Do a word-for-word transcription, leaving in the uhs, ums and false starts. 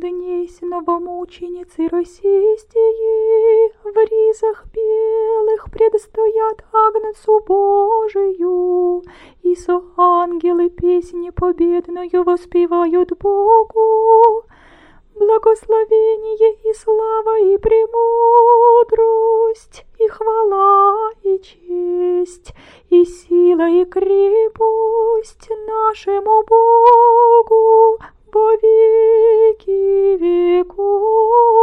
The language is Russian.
дней с новомученицы Россистии в ризах белых предстоят Агнцу Божию, и со ангелы песни победную воспевают Богу. Благословение и слава и премудрость, и хвала и честь, и сила и крепость нашему Богу во веки веков.